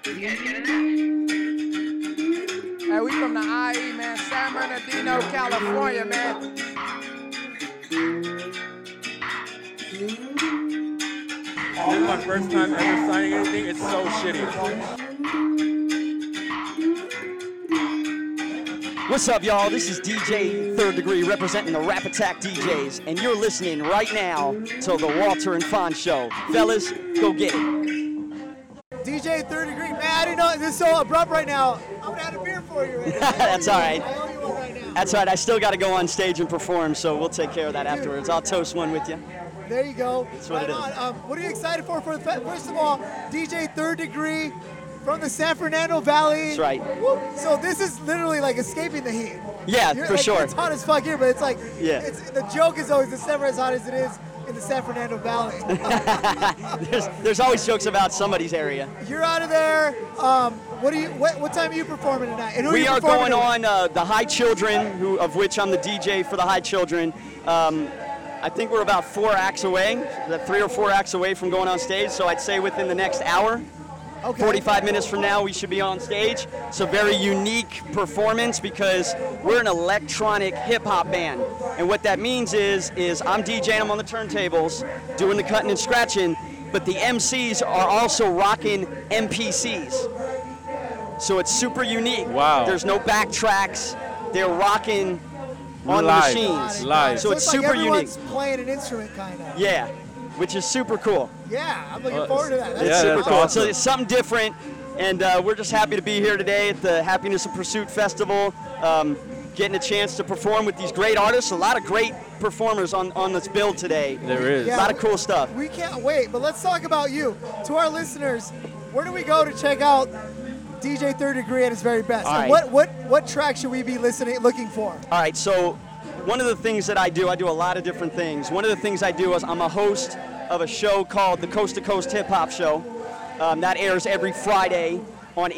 Hey, we from the IE, man. San Bernardino, California, man. This is my first time ever signing anything. It's so shitty. What's up, y'all? This is DJ Third Degree representing the Rap Attack DJs, and you're listening right now to the Walter and Fawn Show. Fellas, go get it. DJ Third Degree. Man, I didn't know this is so abrupt right now. I'm gonna have a beer for you. Right now. That's all right. I owe you one right now. That's all right. I still got to go on stage and perform, so we'll take care of that afterwards. I'll toast one with you. There you go. That's what right it is. on. What are you excited for? First of all, DJ Third Degree from the San Fernando Valley. That's right. Woo. So this is literally like escaping the heat. Yeah, You're, for like, sure. It's hot as fuck here, but it's like, Yeah. the joke is always it's never as hot as it is in the San Fernando Valley. There's always jokes about somebody's area. You're out of there. What time are you performing tonight? And who We you are performing going with? on the High Children, of which I'm the DJ for the High Children. I think we're about 3 or 4 acts away from going on stage, so I'd say within the next hour. Okay. 45 minutes from now, we should be on stage. It's a very unique performance because we're an electronic hip-hop band. And what that means is I'm DJing, I'm on the turntables, doing the cutting and scratching, but the MCs are also rocking MPCs. So it's super unique. Wow. There's no backtracks. They're rocking on the Live. machines. Live. So it's like super unique. everyone's playing an instrument, kind of. Yeah, which is super cool. Yeah, I'm looking forward to that. It's Yeah, super that's cool. awesome. So it's something different, and we're just happy to be here today at the Happiness and Pursuit Festival, getting a chance to perform with these great artists. A lot of great performers on this bill today. There is. Yeah. A lot of cool stuff. We can't wait, but let's talk about you. To our listeners, where do we go to check out DJ Third Degree at his very best? All And right. what track should we be looking for? All right, so one of the things that I do a lot of different things. One of the things I do is I'm a host of a show called the Coast to Coast Hip Hop Show. That airs every Friday on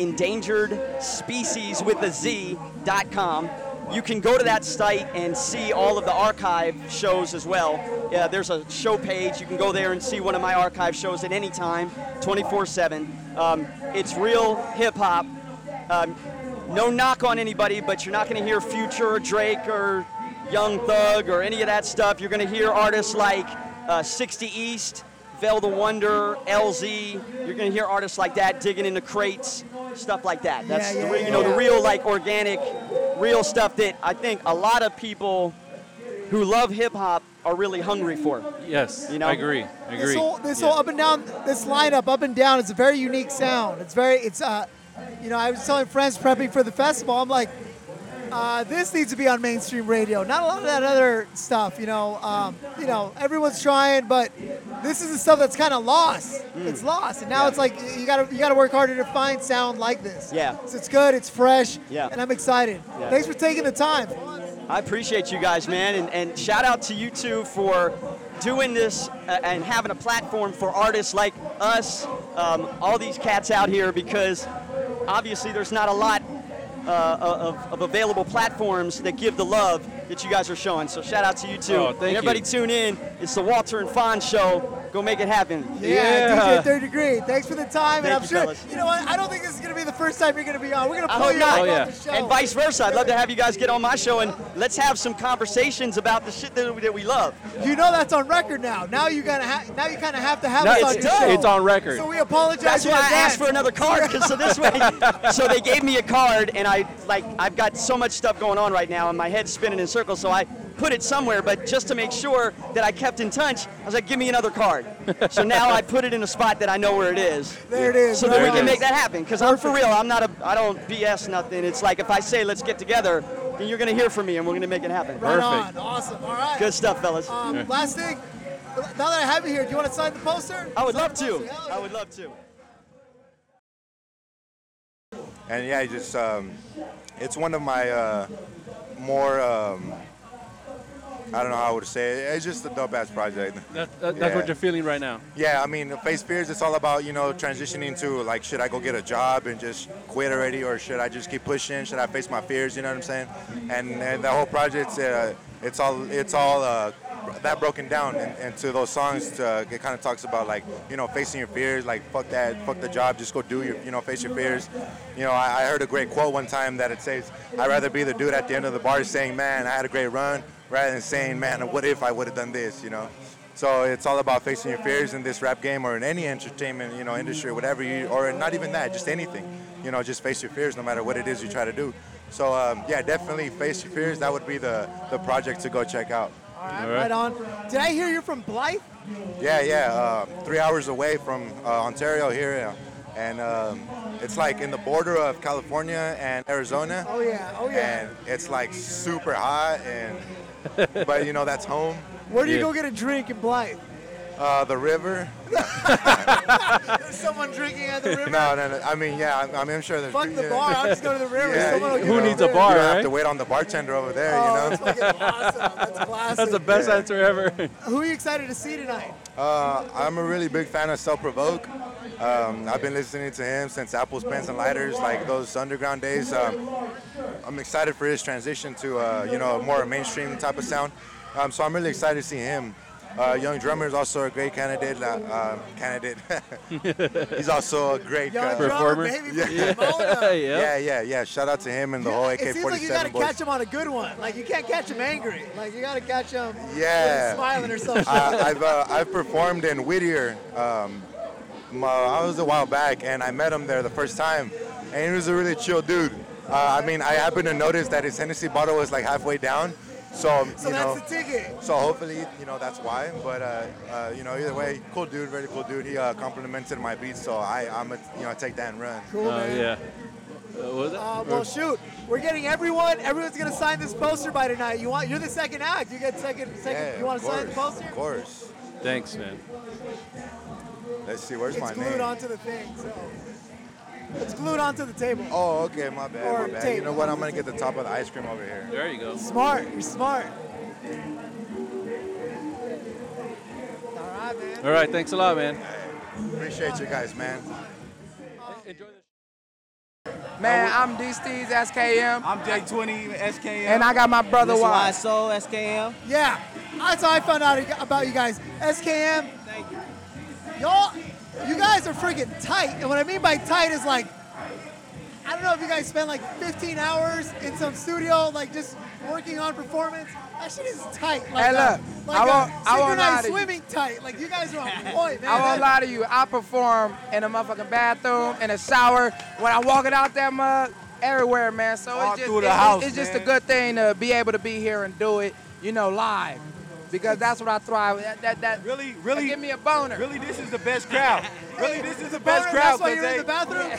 EndangeredSpeciesWithAZ.com. You can go to that site and see all of the archive shows as well. There's a show page. You can go there and see one of my archive shows at any time, 24/7. It's real hip hop. No knock on anybody, but you're not going to hear Future or Drake or Young Thug or any of that stuff. You're going to hear artists like 60 East, Vel the Wonder, LZ. You're going to hear artists like that digging into crates, stuff like that. That's Yeah, the yeah, the yeah. real like organic, real stuff that I think a lot of people who love hip hop are really hungry for. Yes, You know? I agree. This whole up and down, this lineup up and down, it's a very unique sound. I was telling friends prepping for the festival, I'm like, this needs to be on mainstream radio. Not a lot of that other stuff, everyone's trying, but this is the stuff that's kind of lost. It's lost, and now it's like you gotta work harder to find sound like this. Yeah. So it's good, it's fresh, Yeah. and I'm excited. Yeah. Thanks for taking the time. I appreciate you guys, man, and shout out to you two for doing this and having a platform for artists like us, all these cats out here, because obviously there's not a lot of available platforms that give the love that you guys are showing. So shout out to you two. Oh, thank and everybody you. tune in. It's the Walter and Fawn Show. Go make it happen. Yeah, DJ Third Degree. Thanks for the time, and Thank I'm you, sure. fellas. You know what? I don't think this is gonna be the first time you're gonna be on. We're gonna I pull hope you not. out Oh, yeah. on the show. And vice versa. I'd love to have you guys get on my show and let's have some conversations about the shit that we love. You know that's on record now. Now you kind of have to have No, us on it's your done. show. It's on record. So we apologize. That's in why I advance. asked for another card, so this way, so they gave me a card, and I've got so much stuff going on right now, and my head's spinning in circles, so I put it somewhere, but just to make sure that I kept in touch, I was like, give me another card. So now I put it in a spot that I know where it is. There it is. So that we Right can on. make that happen, because I'm for real, I don't BS nothing. It's like if I say, let's get together, then you're gonna hear from me, and we're gonna make it happen. Right Perfect. on. Awesome. All right. Good stuff, fellas. Last thing. Now that I have you here, do you want to sign the poster? I would Sign love the to. poster. Hell yeah. I would love to. And yeah, just it's one of my more I don't know how I would say it. It's just a dope ass project. That's Yeah. what you're feeling right now. Yeah, I mean, Face Fears, it's all about, transitioning to, like, should I go get a job and just quit already, or should I just keep pushing? Should I face my fears? You know what I'm saying? And the whole project, it's all that broken down into those songs. It kind of talks about like, you know, facing your fears, like fuck the job, just go do your, you know, face your fears. You know, I heard a great quote one time that it says, I'd rather be the dude at the end of the bar saying, man, I had a great run, rather than saying, man, what if I would have done this, you know? So it's all about facing your fears in this rap game or in any entertainment, you know, industry, whatever you, or not even that, just anything. You know, just face your fears no matter what it is you try to do. So yeah, definitely face your fears. That would be the project to go check out. All right, on. Did I hear you're from Blythe? Yeah. 3 hours away from Ontario here, and it's like in the border of California and Arizona. Oh yeah. And it's like super hot, but you know that's home. Where do you go get a drink in Blythe? The river. There's someone drinking at the river? No. I mean, yeah, I'm sure there's. Fuck the bar. I'll just go to the river. Yeah, Someone will give who me needs a beer. bar, You don't right? have to wait on the bartender over there, you Oh, know. that's fucking awesome. That's classic. That's the best answer ever. Who are you excited to see tonight? I'm a really big fan of Self Provoke. I've been listening to him since Apples, Pens, and Lighters, like those underground days. I'm excited for his transition to, you know, more mainstream type of sound. So I'm really excited to see him. Young Drummer is also a great candidate. He's also a great Young performer. Drummer, baby, from Pomona. yeah. Shout out to him and the whole AK-47 It seems like you got to boys. catch him on a good one. Like you can't catch him angry. Like you got to catch him Yeah. smiling or something. I've performed in Whittier. I was a while back, and I met him there the first time, and he was a really chill dude. I mean, I happened to notice that his Hennessy bottle was like halfway down, so you know. That's the ticket. So hopefully, you know, that's why. But you know, either way, cool dude, very cool dude. He complimented my beats, so I'm take that and run. Cool, man. Yeah. Was it? Well, shoot, we're getting everyone. Everyone's gonna sign this poster by tonight. You're the second act. You get second. Yeah, You want to sign the poster? Of course. Thanks, man. Let's see, where's my It's glued name? onto the thing. So it's glued onto the table. Oh, okay, my bad, Or my bad. tape. You know what? I'm gonna get the top of the ice cream over here. There you go. Smart. You're smart. All right, man. All right, thanks a lot, man. Appreciate you guys, man. Enjoy the Man, I'm D-Steez, SKM, I'm J20 SKM. and I got my brother Mr. Wise. Soul, SKM. Yeah, that's how I found out about you guys. SKM, Thank you. y'all, you guys are freaking tight. And what I mean by tight is like, I don't know if you guys spend like 15 hours in some studio, like just working on performance. That shit is tight. Like Hey, look, I won't lie synchronized to you. swimming tight. Like you guys are on point, man. I won't lie to you. I perform in a motherfucking bathroom, in a shower, when I'm walking out that mug, everywhere, man. So All it's just, through the house, it's just a man. good thing to be able to be here and do it, you know, live. Because that's what I thrive. That Really, give me a boner. really, this is the best crowd. Really, this is the Boner, best crowd. That's why 'cause you're in they- the bathroom?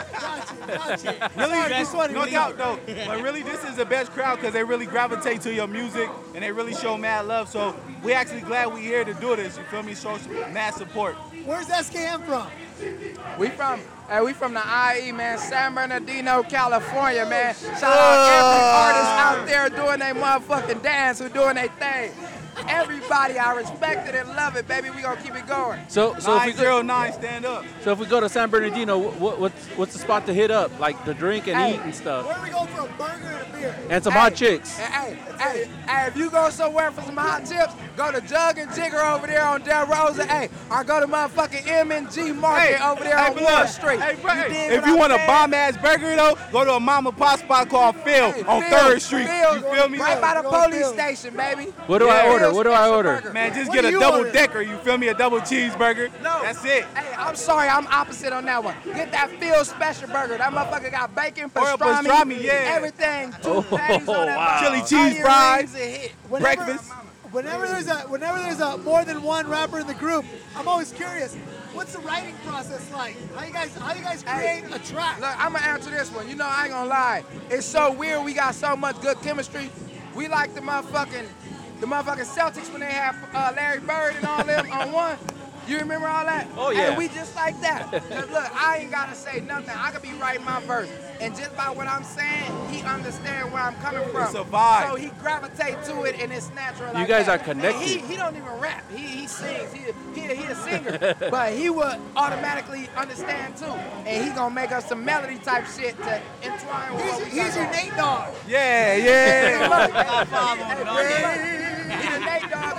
Got you. Really, Sorry, just wanted no to doubt know. though. But really, this is the best crowd because they really gravitate to your music and they really show mad love. So we actually glad we here to do this. You feel me? Show some mad support. Where's SKM from? We from the IE, man, San Bernardino, California, man. Shout out every artist out there doing their motherfucking dance, who doing their thing. Everybody, I respect it and love it, baby. We gonna keep it going. So if we go, 909, stand up. so if we go to San Bernardino, what's the spot to hit up? Like to drink and Hey. eat and stuff, Where do we go for a burger and a beer? and some hot chicks. Hey, if you go somewhere for some hot chips, go to Jug and Jigger over there on Del Rosa, hey, or go to motherfucking M&G Market over there on but Wall look, Street. Hey, bro, You dig if what you I'm want a saying? bomb ass burger though, go to a mom and pop spot called Phil Hey, on Phil's, 3rd Street. Phil's, You feel me? Right by the Go to police Phil's. station, baby. What do I Phil's order? What do I Special order? Burger. Man, just What get do a you double order? decker. You feel me? A double cheeseburger. No. That's it. Hey, I'm sorry, I'm opposite on that one. Get that Phil's Special Burger. That motherfucker got bacon, Or a pastrami, pastrami, yeah. everything. Two patties on that wow. motherfucker. Chili cheese Onion fries. rings, a hit. Breakfast. Whenever there's a more than one rapper in the group, I'm always curious. What's the writing process like? How you guys create a track? Look, I'm gonna answer this one. You know, I ain't gonna lie. It's so weird. We got so much good chemistry. We like the motherfucking Celtics when they had Larry Bird and all them on one. You remember all that? Oh, yeah. Hey, we just like that. 'Cause look, I ain't gotta say nothing. I could be writing my verse, and just by what I'm saying, he understand where I'm coming from. It's a vibe. So he gravitate to it, and it's natural. You like guys that. are connected. And he don't even rap. He sings. He a singer, but he would automatically understand too, and he gonna make us some melody type shit to entwine with what we got He's your going. Nate Dogg. Yeah, yeah. Look, he the Nate Dogg of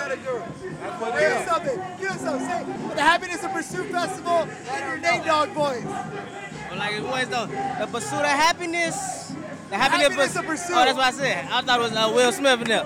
gotta do it. That's what Give it us is. something. Give us something. Say the Happiness of Pursuit Festival and your Nate Dogg voice. But like it was though, the pursuit of happiness. The Happiness of Pursuit. Oh, that's what I said. I thought it was Will Smith in there.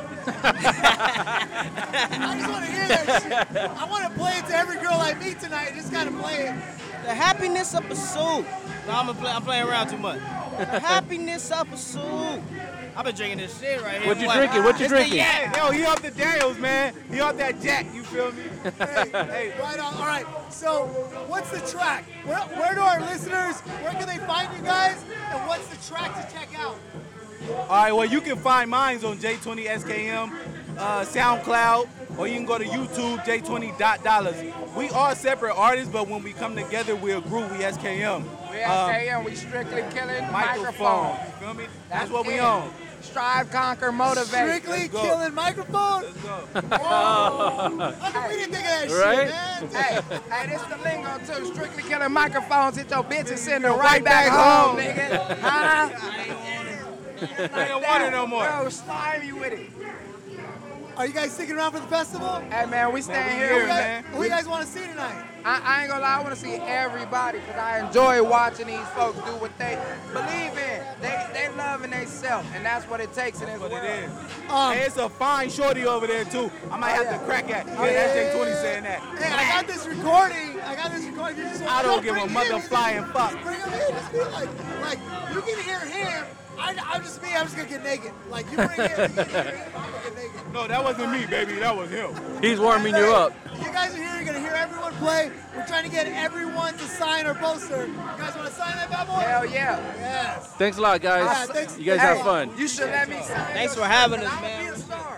I just want to hear that shit. I want to play it to every girl I meet tonight. I just gotta play it. The happiness of pursuit. No, I'm playing around too much. The happiness of pursuit. I've been drinking this shit right here. What you boy. drinking? What you It's the drinking? Yak. Yo, he off the Daniels, man. He off that Jack, you feel me? Hey, right on. All right. So, what's the track? Where do our listeners? Where can they find you guys? And what's the track to check out? All right, well, you can find mine on J20SKM, SoundCloud, or you can go to YouTube, J20.dollars. We are separate artists, but when we come together, we're a group. We SKM. We SKM, we strictly killing Microphone. microphone. You feel me? That's what we on. Strive, conquer, motivate. Strictly Let's go. killing microphone. Let's go. How come we didn't think of that Right? shit, man? Hey, this the lingo too. Strictly killing microphones. Hit your bitches, send them Right right back back home, home. nigga. Huh? I don't want it no more. Bro, slime you with it. Are you guys sticking around for the festival? Hey man, we staying we here, here, man. Who you guys want to see tonight? I ain't gonna lie, I wanna see everybody because I enjoy watching these folks do what they believe in. They loving themselves, and that's what it takes in this What world. it is. Um, Hey, it's a fine shorty over there, too. I might have to crack at. Yeah, that's J20 saying that. Hey, I got this recording. You just I don't give bring a him mother in. flying fuck. Just bring him in. Just be like you can hear him. I'm just me. I'm just gonna get naked. Like you bring him, you can hear him. I'm gonna get naked. No, that wasn't me, baby. That was him. He's warming you up. You guys are here. You're gonna hear everyone play. We're trying to get everyone to sign our poster. You guys want to sign that bad boy? Hell yeah. Yes. Thanks a lot, guys. Yeah, thanks. You guys Hey, have fun. You should let me sign. Thanks your for having shit, us, I'ma man. be a star.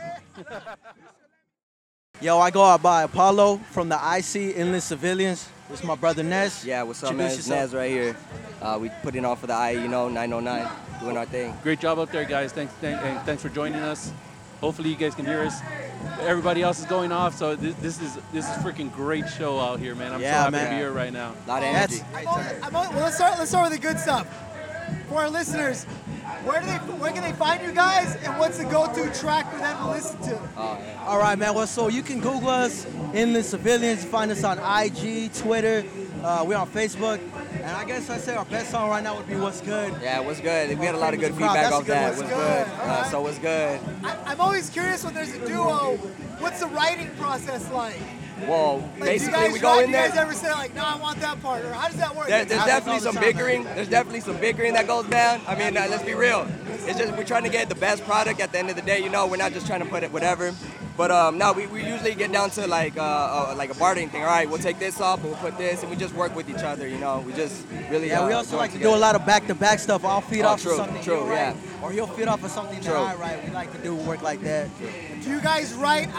Yo, I go out by Apollo from the IC Inland Civilians. This is my brother Nez. Yeah, what's up, man? Introduce It's yourself. Nez right here. We putting on for the IE, 909, doing our thing. Great job up there, guys. And thanks for joining us. Hopefully you guys can hear us. Everybody else is going off, so this is freaking great show out here, man. I'm Yeah, so happy man. to be here right now. A lot of That's energy. Well, let's start with the good stuff. For our listeners, where can they find you guys, and what's the go-to track for them to listen to? all right, man. Well, so you can Google us, Inland Civilians. Find us on IG, Twitter. We're on Facebook. And I guess I'd say our best song right now would be What's Good. Yeah, what's good? We had a lot of good That's a feedback good off that. one. What's What's good? good? All right. So what's good? I'm always curious when there's a duo, what's the writing process like? Well, Like, basically do we go in you there. guys ever say like, no, I want that part, or how does that work? There's happens definitely all the some time, bickering. There's definitely some bickering that goes down. I mean, let's be real. It's just we're trying to get the best product at the end of the day. You know, we're not just trying to put it whatever. But no, we usually get down to like a bartering thing. All right, we'll take this off, we'll put this, and we just work with each other. You know, we just really. Yeah, we also join like to do together. a lot of back-to-back stuff. I'll feed Oh, off true, of something true, he'll write, yeah. or he'll feed off of something True. that I write. We like to do work like that. Do you guys write?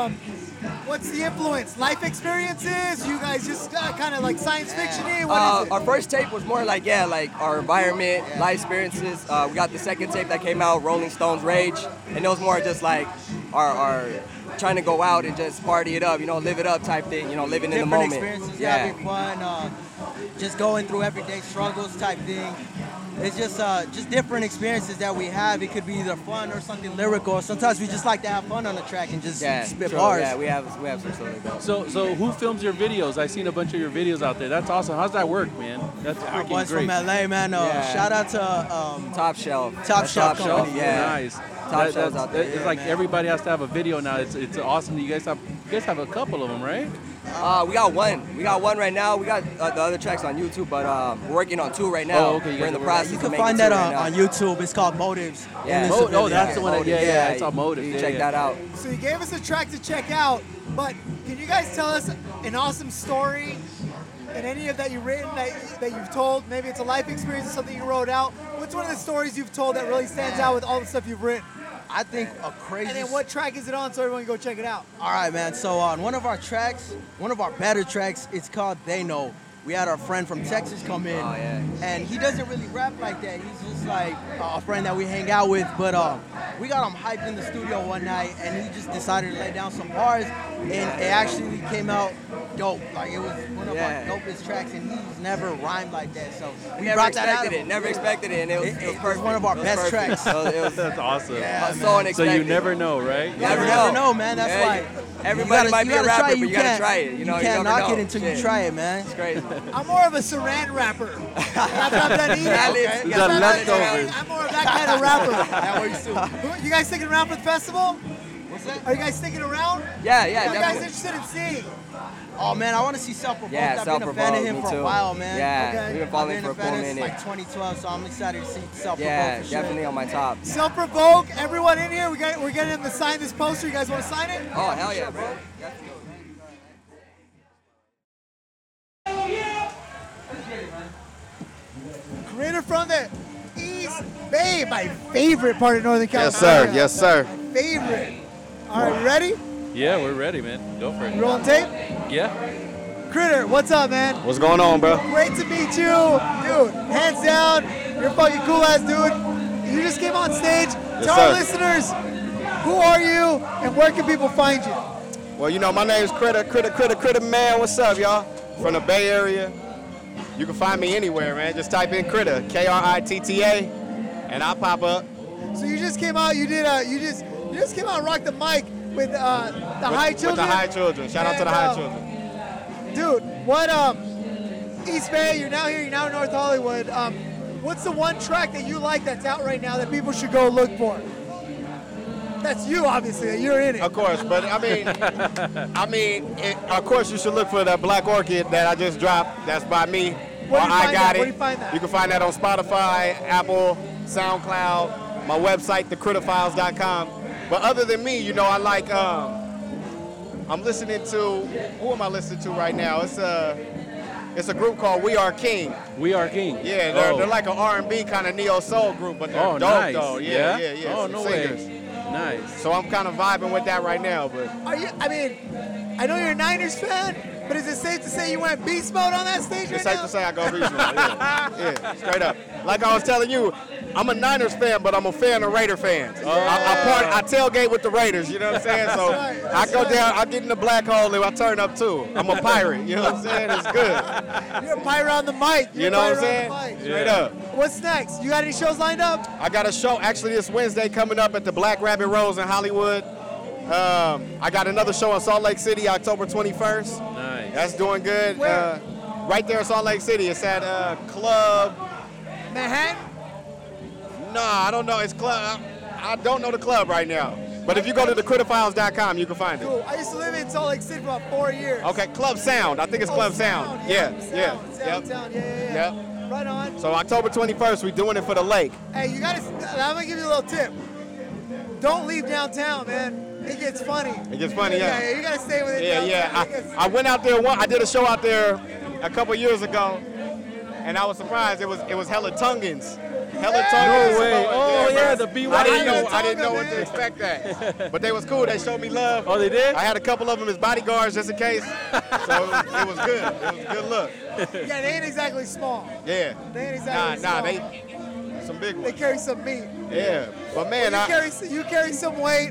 What's the influence? Life experiences? You guys just kind of like science fiction-y? What is it? Our first tape was more like our environment, life experiences. We got the second tape that came out, Rolling Stones Rage, and it was more just like our trying to go out and just party it up, you know, live it up type thing, you know, living in the Different moment. experiences, having fun, just going through everyday struggles type thing. It's just different experiences that we have. It could be either fun or something lyrical. Sometimes we just like to have fun on the track and just spit true. bars. Yeah, we have some sort of that. So who films your videos? I've seen a bunch of your videos out there. That's awesome. How's that work, man? That's Our freaking boys great. from LA, man. Yeah. Shout out to Top Shelf. Top That's Shelf Top Company, Shelf, yeah. Nice. Top shelves out there. It's Yeah, like man. everybody has to have a video now. It's awesome. You guys have a couple of them, right? We got one. We got one right now. We got the other tracks on YouTube, but we're working on two right now. Oh, okay, you We're guys in the are working- process You of can making find two that right on now. YouTube. It's called Motives. Yeah. Inland Oh, Civilians. that's the one. Motives, Yeah, it's all Motive. You Yeah, check yeah. that out. So you gave us a track to check out, but can you guys tell us an awesome story and any of that you've written that you've told? Maybe it's a life experience or something you wrote out. What's one of the stories you've told that really stands out with all the stuff you've written? I think a crazy. And then what track is it on so everyone can go check it out? All right, man. So on one of our tracks, one of our better tracks, it's called They Know. we had our friend from Texas come in, and he doesn't really rap like that. He's just like a friend that we hang out with. But we got him hyped in the studio one night, and he just decided to lay down some bars, and it actually came out dope. Like it was one of our dopest tracks, and he's never rhymed like that. So we never brought that out. Never expected it, and it was perfect. It was one of our best tracks. So That's awesome. Yeah, so unexpected. So you never know, right? You never know, man. That's why. Everybody might be a rapper, but you gotta try it. You can't knock it until you try it, man. It's crazy. I'm more of a saran wrapper. After I'm done eating, You got leftovers. I'm more of that kind of rapper. You guys sticking around for the festival? What's that? Are you guys sticking around? Yeah, Are you guys definitely. interested in seeing? Oh man, I want to see Self-Provoked. Yeah, I've been a fan of him me for too. a while, man. Yeah, Okay. we've been I've following been for a a cool fan since minute. like 2012, so I'm excited to see Self-Provoked. Yeah, for sure. definitely on my top. Self-Provoke, everyone in here, we're getting them to sign this poster. You guys want to sign it? Oh, hell yeah, bro. Creator from the East Bay, my favorite part of Northern Yes, California. sir. Yes, sir. My favorite. All right, ready? Yeah, we're ready, man. Go for it. Rolling tape? Yeah. Critter, what's up, man? What's going on, bro? Great to meet you. Dude, hands down, you're a fucking cool ass dude. You just came on stage. Tell our listeners, who are you and where can people find you? Well, you know, my name's Critter Man. What's up, y'all? From the Bay Area. You can find me anywhere, man. Just type in Critter, Kritta, and I'll pop up. So you just came out, you just came out and rocked the mic with the High Children. With the High Children. Shout out to the High Children. Dude, what East Bay, you're now here, you're now in North Hollywood. What's the one track that you like that's out right now that people should go look for? That's you, obviously. You're in it. Of course, but of course you should look for that Black Orchid that I just dropped. That's by me. Where do you find that? It. Where do you find that? You can find that on Spotify, Apple, SoundCloud, my website, thecritterfiles.com. But other than me, you know, I like. I'm listening to. Who am I listening to right now? It's a group called We Are King. We Are King. Yeah, they're like an R&B kind of neo soul group, but they're dope nice. though. Yeah. Oh, some no singers. way. Nice. So I'm kind of vibing with that right now, but. Are you? I mean, I know you're a Niners fan, but is it safe to say you went beast mode on that stage It's right safe now? to say I go regional. Yeah, straight up. Like I was telling you, I'm a Niners fan, but I'm a fan of Raider fans. I tailgate with the Raiders, you know what I'm saying? So I go down, I get in the black hole, and I turn up too. I'm a pirate, you know what I'm saying? It's good. You're a pirate on the mic. You know what I'm saying? Straight up. What's next? You got any shows lined up? I got a show actually this Wednesday coming up at the Black Rabbit Rose in Hollywood. I got another show in Salt Lake City, October 21st. Nice. That's doing good. Where? Right there in Salt Lake City. It's at Club. Manhattan? Nah, I don't know. It's club. I don't know the club right now. But if you go to thecritterfiles.com, you can find it. Cool. I used to live in Salt Lake City for about 4 years. Okay, Club Sound. I think it's Club Sound. Yeah. Yep. Right on. So October 21st, we're doing it for the lake. Hey, you gotta. I'm gonna give you a little tip. Don't leave downtown, man. It gets funny. It gets funny, yeah. You gotta stay with it. Yeah. I went out there. I did a show out there a couple years ago, and I was surprised. It was hella Tungans. Hella Tungans. No way. Oh yeah, the BYU. I didn't know what to expect that, but they was cool. They showed me love. Oh, they did? I had a couple of them as bodyguards just in case. So it was good. It was a good look. Yeah, they ain't exactly small. Yeah. They ain't exactly small. They some big ones. They carry some meat. Yeah, but man, you carry some weight.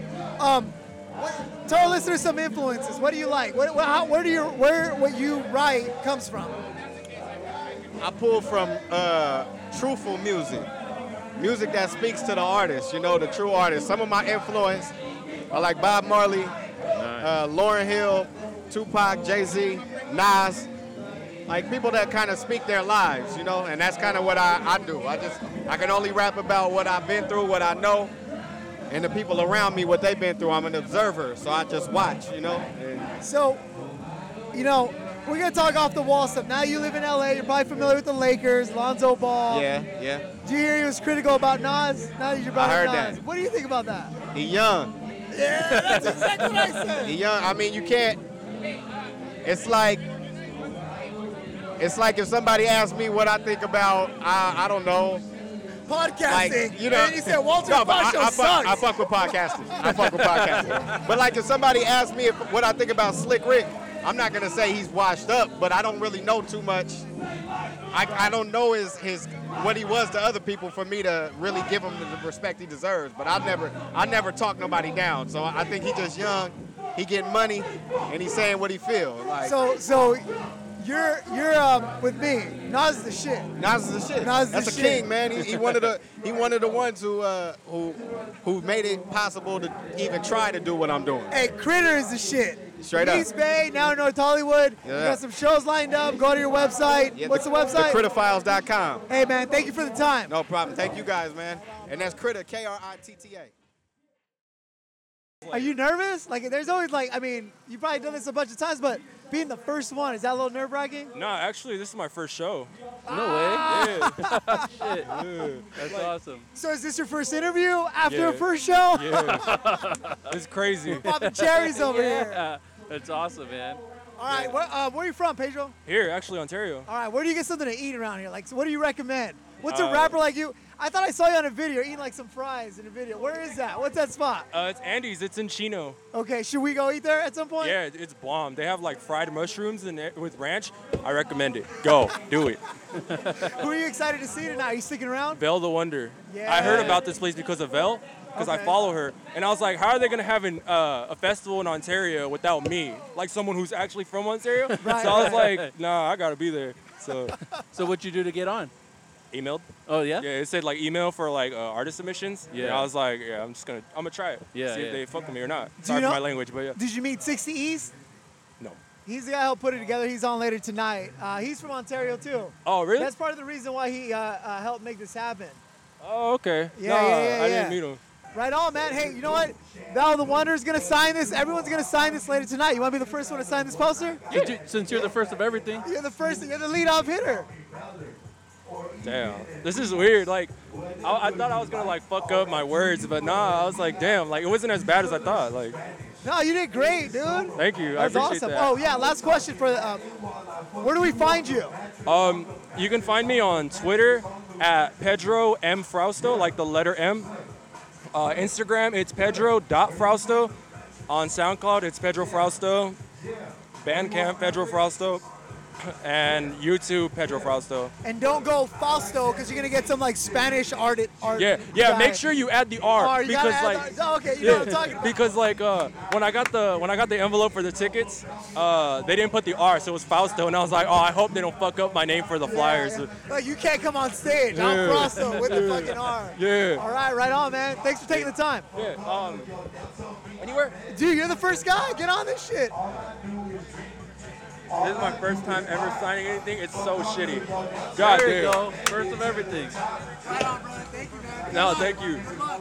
Tell our listeners some influences. What do you like? Where what you write comes from? I pull from truthful music that speaks to the artist. You know, the true artist. Some of my influence are like Bob Marley, Lauryn Hill, Tupac, Jay-Z, Nas. Like people that kind of speak their lives, you know, and that's kind of what I do. I can only rap about what I've been through, what I know, and the people around me, what they've been through. I'm an observer, so I just watch, you know. So, you know, we're gonna talk off the wall stuff. Now you live in LA, you're probably familiar with the Lakers, Lonzo Ball. Yeah. Did you hear he was critical about Nas? Now that you brought I up heard Nas. that. What do you think about that? He young. Yeah, that's exactly what I said. He young. I mean, you can't. It's like if somebody asked me what I think about, I don't know. Podcasting. Like, you know, and you said Walter no, but Fascio sucks. I fuck with podcasting. But like if somebody asked me what I think about Slick Rick, I'm not gonna say he's washed up, but I don't really know too much. I don't know his what he was to other people for me to really give him the respect he deserves. But I never talk nobody down. So I think he's just young. He getting money, and he's saying what he feel. Like, So you're with me. Nas is the shit. Nas is the shit. Nas is That's the a shit. king, man. He one of the ones who made it possible to even try to do what I'm doing. Hey, Critter is the shit. Straight up. East Bay, now in North Hollywood. Yeah. You got some shows lined up. Go to your website. Yeah, What's the website? TheCritterFiles.com. Hey, man, thank you for the time. No problem. Thank you guys, man. And that's Critter, Kritta. Are you nervous? Like, there's always you've probably done this a bunch of times, but being the first one, is that a little nerve-wracking? No, actually, this is my first show. No way. Yeah. Shit. That's awesome. So is this your first interview after Yeah. a first show? Yeah. It's crazy. Popping cherries over here. Yeah. That's awesome, man. All right, where are you from, Pedro? Here, actually, Ontario. All right, where do you get something to eat around here? Like, so what do you recommend? What's a Uh, rapper like you? I thought I saw you on a video eating like some fries in a video. Where is that? What's that spot? It's Andy's. It's in Chino. Okay, should we go eat there at some point? Yeah, it's bomb. They have like fried mushrooms with ranch. I recommend it. Go, do it. Who are you excited to see tonight? Are you sticking around? Vel the Wonder. Yeah. I heard about this place because of Vel, because I Okay. follow her, and I was like, how are they gonna have a festival in Ontario without me? Like someone who's actually from Ontario. Right. So I was like, nah, I gotta be there. So So what'd you do to get on? emailed. Oh, yeah? Yeah, it said like email for like artist submissions. Yeah. And I was like, yeah, I'm gonna try it. Yeah, See yeah. if they fuck with me or not. you Sorry know- for my language, but yeah. Did you meet 60 East? No. He's the guy who put it together. He's on later tonight. He's from Ontario too. Oh, really? That's part of the reason why he helped make this happen. Oh, okay. Yeah, Nah, yeah, I yeah. didn't meet him. Right on, man. Hey, you know what? Val the Wonder is gonna sign this. Everyone's gonna sign this later tonight. You want to be the first one to sign this poster? Since you're the first of everything. You're the first. You're the lead-off hitter. Damn, this is weird. Like, I thought I was gonna like fuck up my words, but nah, I was like, damn, like it wasn't as bad as I thought. Like, No, you did great, dude. thank you, I That's appreciate awesome. that. Oh yeah, last question for where do we find you? You can find me on Twitter at Pedro M Frausto, like the letter M. Instagram, it's Pedro.Frausto. On SoundCloud, it's Pedro Frausto. Bandcamp, Pedro Frausto. And YouTube, Pedro Frausto. And don't go Fausto because you're gonna get some like Spanish art. Yeah, guy. make sure you add the R You gotta because add like the- okay, you know what I'm talking about. because like when I got the envelope for the tickets, they didn't put the R, so it was Fausto, and I was like, oh, I hope they don't fuck up my name for the flyers. Yeah. Like, you can't come on stage. I'm Yeah. Fausto with the fucking R. Yeah. All right on, man. Thanks for taking the time. Yeah. Anywhere? Dude, you're the first guy. Get on this shit. This is my first time ever signing anything. It's so shitty. God There you damn. go. First of everything. Right on, brother. Thank you, man. No, thank you.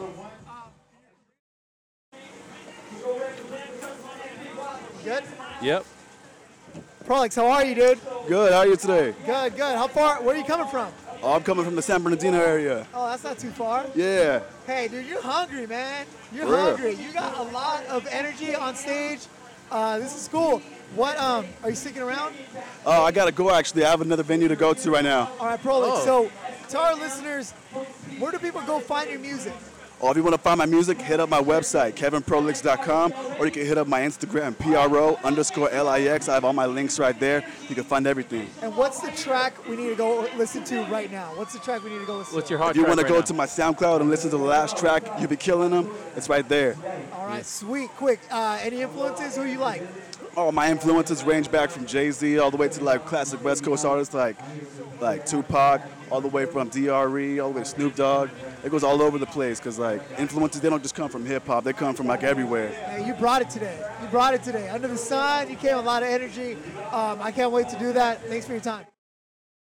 Good. Yep. Prolix, how are you, dude? Good, how are you today? Good. How far? Where are you coming from? Oh, I'm coming from the San Bernardino area. Oh, that's not too far. Yeah. Hey, dude, you're hungry, man. You're For real. hungry. You got a lot of energy on stage. This is cool. What? Are you sticking around? Oh, I gotta go actually. I have another venue to go to right now. All right, Prolix. Oh. So, to our listeners, where do people go find your music? Oh, if you want to find my music, hit up my website, kevinprolix.com, or you can hit up my Instagram, PRO_LIX. I have all my links right there. You can find everything. And what's the track we need to go listen to right now? What's the track we need to go listen to? If you want to go to my SoundCloud and listen to the last track, You Be Killing Them, it's right there. All right, sweet. Quick. Any influences? Who you like? Oh, my influences range back from Jay-Z all the way to like classic West Coast artists like Tupac, all the way from DRE, all the way to Snoop Dogg. It goes all over the place because like influences, they don't just come from hip hop, they come from like everywhere. Hey, you brought it today. You brought it today. Under the sun, you came with a lot of energy. I can't wait to do that. Thanks for your time.